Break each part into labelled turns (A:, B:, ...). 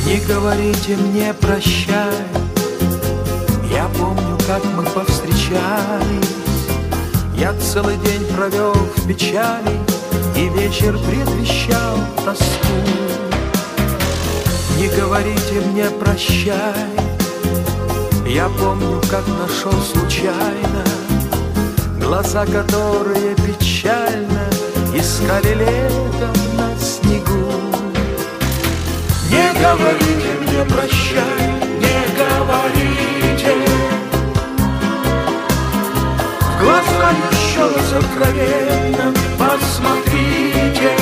A: Не говорите мне прощай, я помню, как мы повстречались. Я целый день провел в печали, и вечер предвещал тоску. Не говорите мне прощай, я помню, как нашел случайно глаза, которые печально искали летом на снегу. Не говорите мне прощай, не говорите. В глаза еще раз откровенно посмотрите.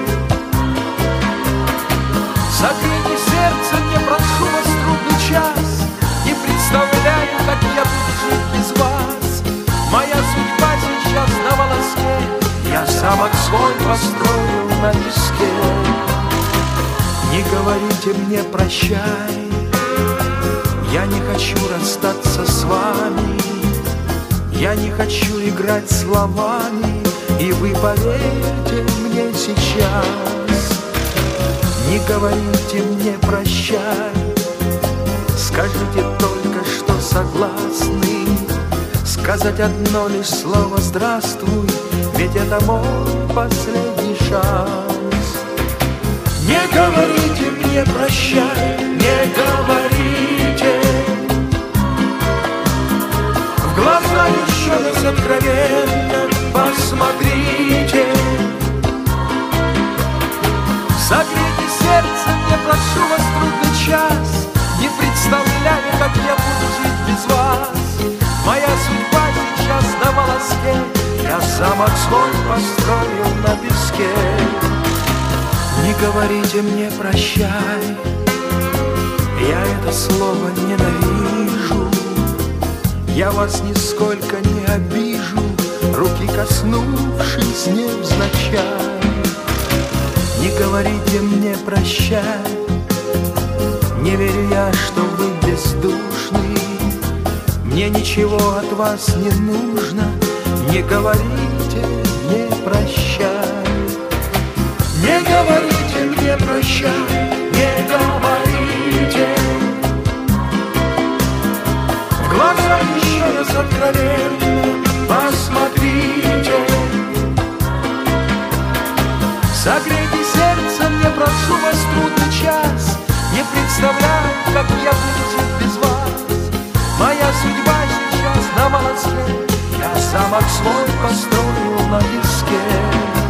A: Согрейте сердце, не прошу вас трудный час. Не представляю, как я буду жить без вас. Моя судьба сейчас на волоске, я замок свой построил на песке. Не говорите мне прощай, я не хочу расстаться с вами. Я не хочу играть словами, и вы поверьте мне сейчас. Не говорите мне прощай, скажите только, что согласны сказать одно лишь слово «здравствуй», ведь это мой последний шанс. Не говорите мне прощай, не говорите. В глаза еще раз откровенно посмотрите. Согрейте сердце, не прошу вас трудный час. Не представляю, как я буду жить без вас. Моя судьба сейчас на волоске, я замок свой построил на песке. Не говорите мне прощай, я это слово ненавижу. Я вас нисколько не обижу, руки коснувшись невзначай. Не говорите мне прощай, не верю я, что вы бездушны. Мне ничего от вас не нужно, не говорите мне прощай. Не говорите мне прощай, не говорите. В глаза еще раз откровенно посмотрите. Согрейте сердце, мне прошу вас трудный час. Не представляю, как я буду жить без вас. Моя судьба сейчас на волоске, я замок свой построил на песке.